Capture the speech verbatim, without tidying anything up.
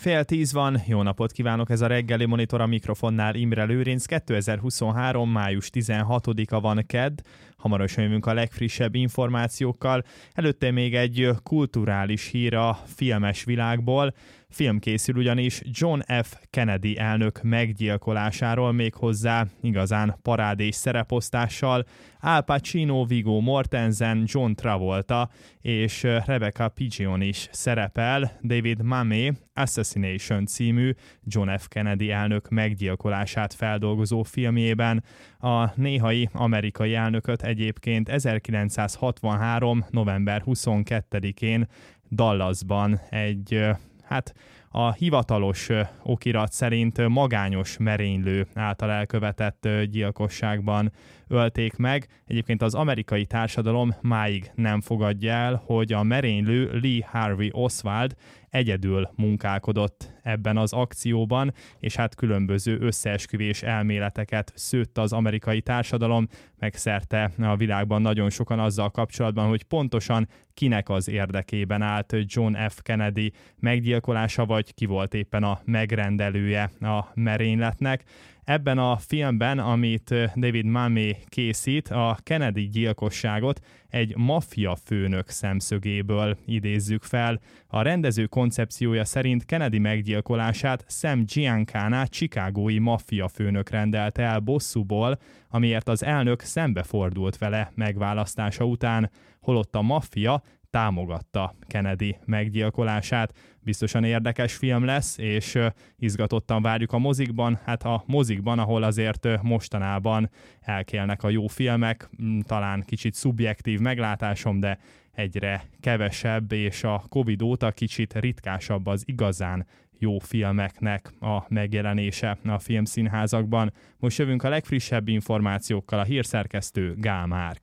Fél tíz van, jó napot kívánok, ez a reggeli monitor, a mikrofonnál Imre Lőrinc. kétezer-huszonhárom. május tizenhatodika van, kedd. Hamarosan jövünk a legfrissebb információkkal. Előtte még egy kulturális hír a filmes világból. Film készül ugyanis John F. Kennedy elnök meggyilkolásáról, méghozzá igazán parádés szereposztással. Al Pacino, Viggo Mortensen, John Travolta és Rebecca Pigeon is szerepel David Mamet Assassination című John F. Kennedy elnök meggyilkolását feldolgozó filmjében. A néhai amerikai elnököt egyébként ezerkilencszázhatvanhárom. november huszonkettedikén Dallasban egy, hát a hivatalos okirat szerint magányos merénylő által elkövetett gyilkosságban ölték meg. Egyébként az amerikai társadalom máig nem fogadja el, hogy a merénylő Lee Harvey Oswald egyedül munkálkodott ebben az akcióban, és hát különböző összeesküvés elméleteket szőtt az amerikai társadalom, meg szerte a világban nagyon sokan azzal kapcsolatban, hogy pontosan kinek az érdekében állt John F. Kennedy meggyilkolása, vagy ki volt éppen a megrendelője a merényletnek. Ebben a filmben, amit David Mamet készít, a Kennedy gyilkosságot egy maffia főnök szemszögéből idézzük fel. A rendező koncepciója szerint Kennedy meggyilkolását Sam Giancana chicagói maffia főnök rendelte el bosszúból, amiért az elnök szembefordult vele megválasztása után, holott a maffia támogatta Kennedy meggyilkolását. Biztosan érdekes film lesz, és izgatottan várjuk a mozikban. Hát a mozikban, ahol azért mostanában elkélnek a jó filmek, talán kicsit szubjektív meglátásom, de egyre kevesebb, és a Covid óta kicsit ritkásabb az igazán jó filmeknek a megjelenése a filmszínházakban. Most jövünk a legfrissebb információkkal, a hírszerkesztő Gál Márk.